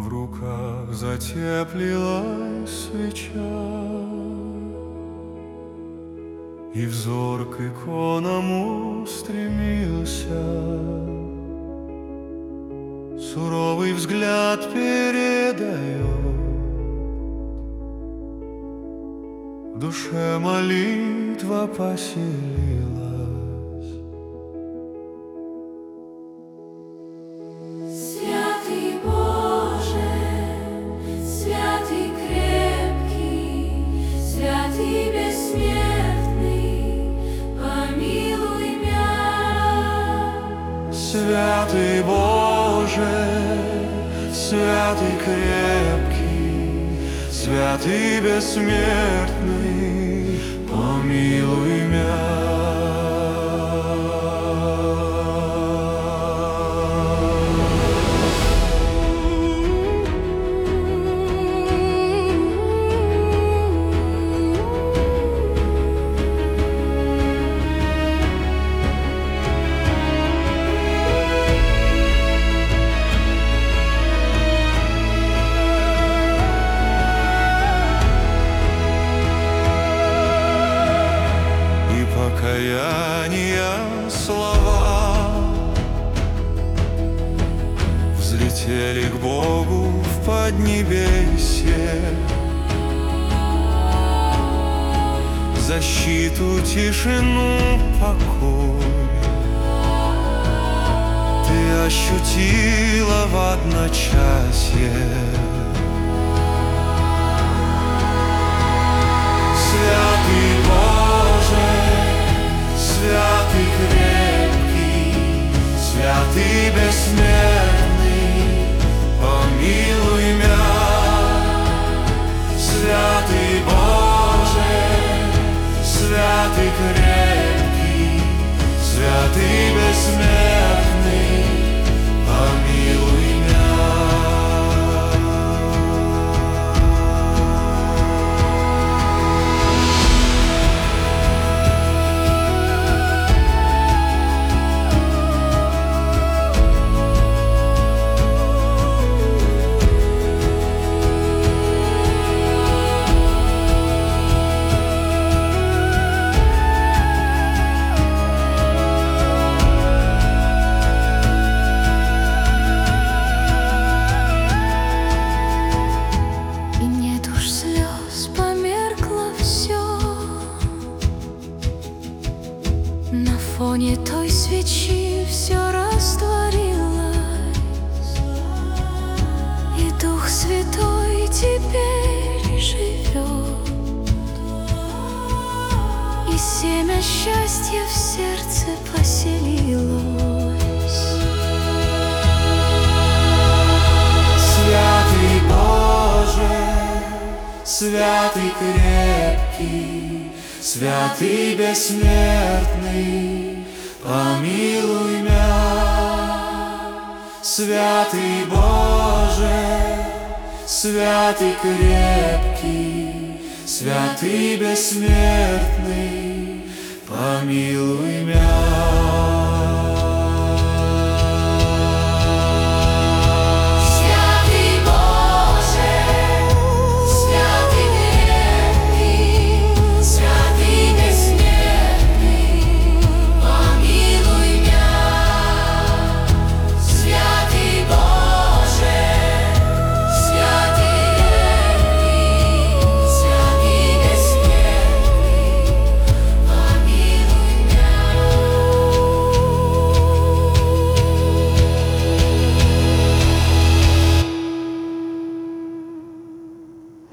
В руках затеплилась свеча, и взор к иконам устремился. Суровый взгляд передает, в душе молитва поселилась. Святый Боже, святый крепкий, святый бессмертный, помилуй мя. Святый Боже, святый крепкий, святый бессмертный, помилуй мя. Покаяния слова взлетели к Богу в поднебесье. Защиту, тишину, покой ты ощутила в одночасье. Святый Боже, святый крепкий, святый бессмертный, помилуй мя. Святый Боже, святый крепкий, святый бессмертный, помилуй мя. На фоне той свечи все растворилось, и Дух Святой теперь живет, и семя счастья в сердце поселилось. Святый Боже, святый крепкий, святый бессмертный, помилуй мя. Святый Боже, святый крепкий, святый бессмертный, помилуй мя.